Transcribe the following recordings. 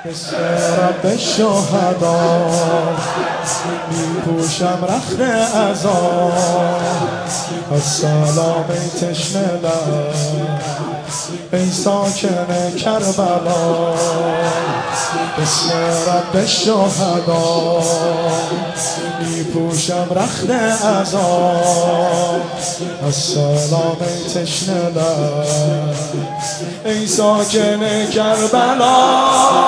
مثل رب شهدا می پوشم رخت عذاب از سلام تشنه لب ای ساکن کربلا. مثل رب شهدا می پوشم رخت عذاب از سلام تشنه لب ای ساکن کربلا.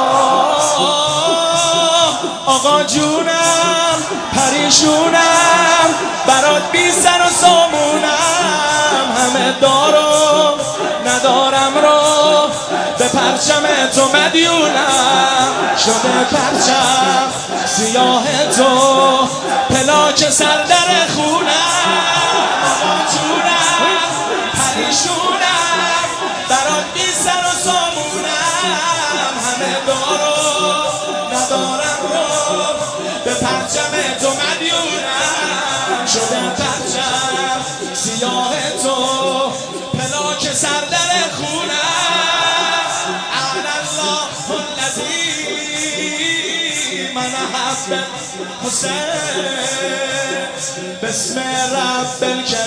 آقا جونم پریشونم برات بی سر و سامونم، همه دارم ندارم رو به پرچم تو مدیونم. شده پرچم سیاه تو پلاک سر در خونم. آقا جونم پریشونم برات بی سر و سامونم، همه دارم ندارم رو به پرچم تو مدیونم. شده پرچم سیاه تو پلاک سر در خونم. اعلی الله الذی من حب حسین بسم رب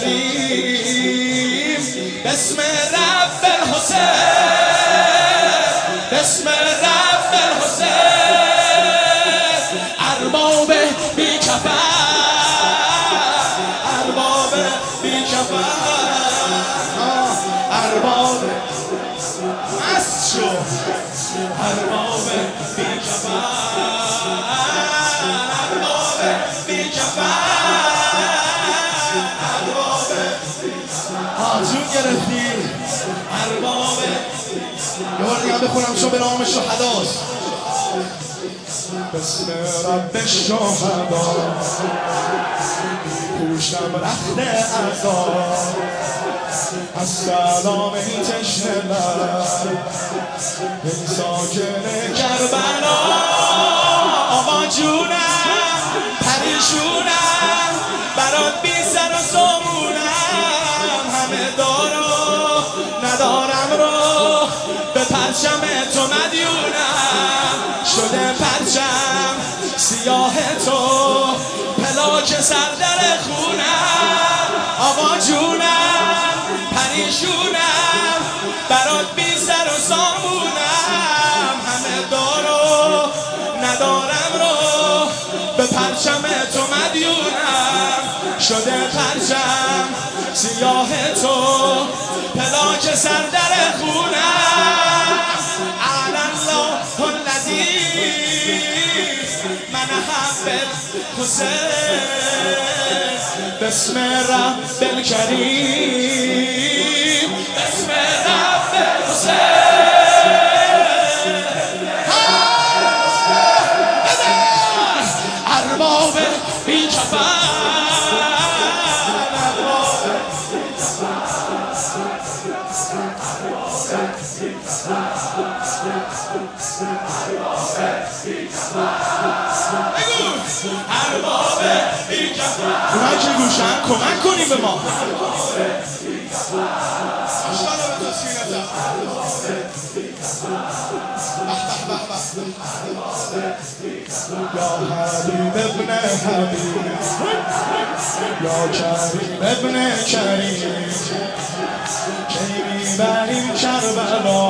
الکریم بسم رب الحسین بسم رب الحسین. ارباب بی کفن ارباب بی کفن ارباب مست شو ارباب بی کفن ارباب بی کفن ارباب جون گرفتی ارباب. یه بار دیگه بخونم شو به نام شهداست. بسم رب شهدا پوشم رخت عذاب از سلام تشنه لب ای ساکن کربلا. آقا جونم پریشونم برات بی سر و سامونم، همه دارم ندارم رو به پرچم تو مدیونم. شده پرچم سیاه تو پلاک سر در خونم. آقا جونم پریشونم برات بی سر و سامونم، همه دارم ندارم رو به پرچم تو مدیونم. شده پرچم سیاه تو پلاک سر در خونم. اعلی الله الذی من حب حسین بسم رب الکریم بسم رب حسین. ارباب بی کفن ارباب بی کفن. اونایی که گوشن کمک کنیم به ما. یا حبیب ابن حبیب یا کریم ابن کریم کی میبریم کربلا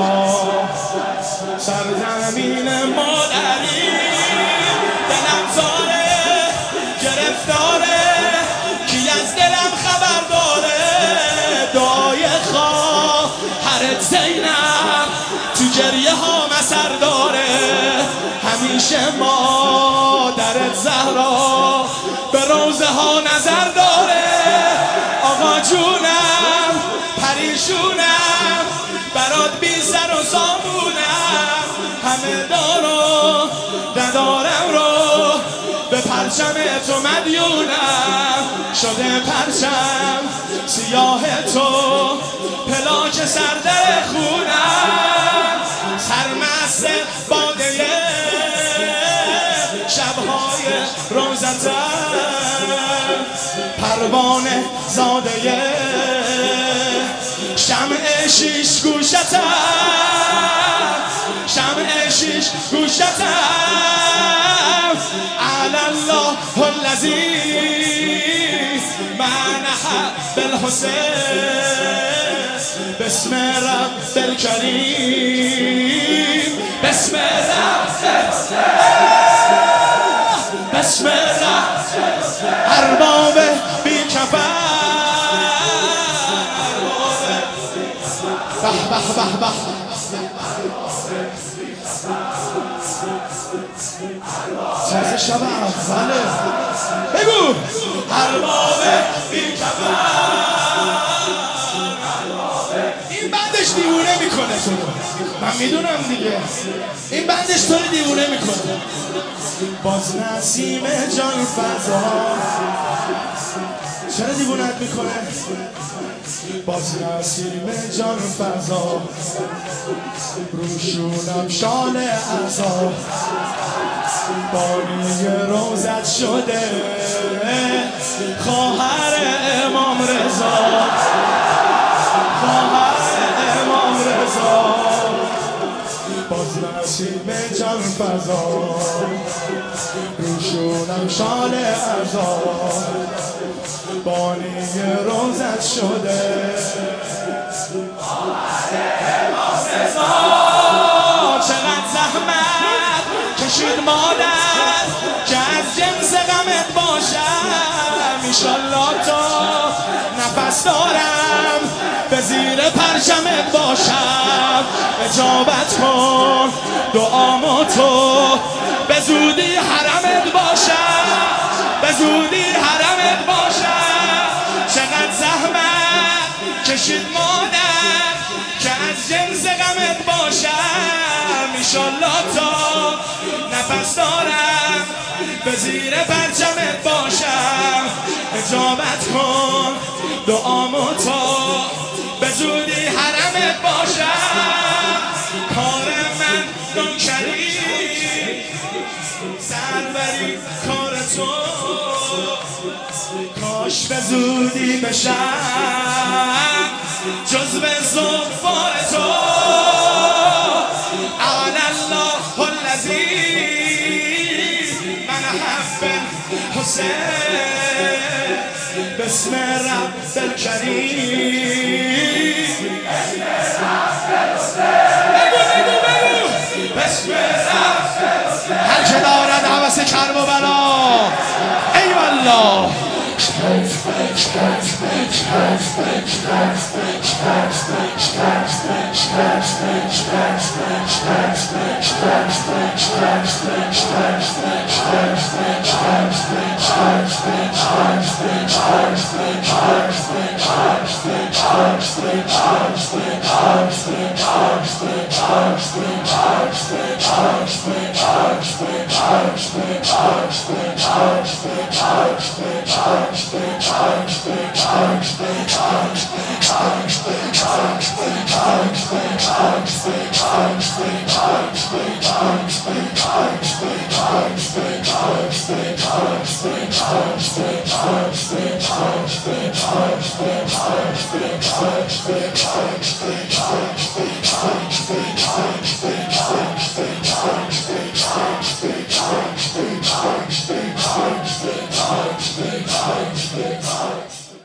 سرزمین مادری. دلم زاره گرفتاره کی از دلم خبر داره. دعای خواهرت زینب تو گریه ها مسر داره. همیشه مادرت زهرا به روزه ها نظر داره. آقا جونم پریشونم برات بی سر و سامونم، همه دارم ندارم رو به پرچم تو مدیونم. شده پرچم سیاه تو پلاک سر در خونم. سرمست باده شبهای روزتم پروانه زاده شمع شیش گوشتم شمع شیش گوشتم علی الله الذی من حب الحسین بسم رب الکریم بسم رب بسم رب ارباب بی کفن به به به به تازه شب اوله بگو ارباب بی کفن این بندش دیوونه میکنه تو رو من میدونم دیگه این بندش تو رو دیوونه میکنه باز نسیم جان فضا چرا دیوونت میکنه باز نسیم جان فضا روشونم شال عذاب بانی روزت شده خواهر امام رضا خواهر امام رضا باز نسیم جان فضا روشونم شال عذاب بانی روزت شده چقدر زحمت کشید مادر که از جنس غمت باشم ایشالله تا نفس دارم به زیر پرچمت باشم اجابت کن دعامو تو به زودی حرمت باشم به زودی حرمت باشم چقدر زحمت کشید مادر که از جنس غمت باشم ایشالله تا نفس دارم به زیر پرچمت باشم اجابت کن دعامو تو به زودی حرمت باشم کار من نوکری سروری کار تو کاش به زودی بشم جزو زفار تو علی الله الذی من حب الحسین بسم رب الکریم بگو بسم رب هر که دارد هوس کرب و بلا ای والله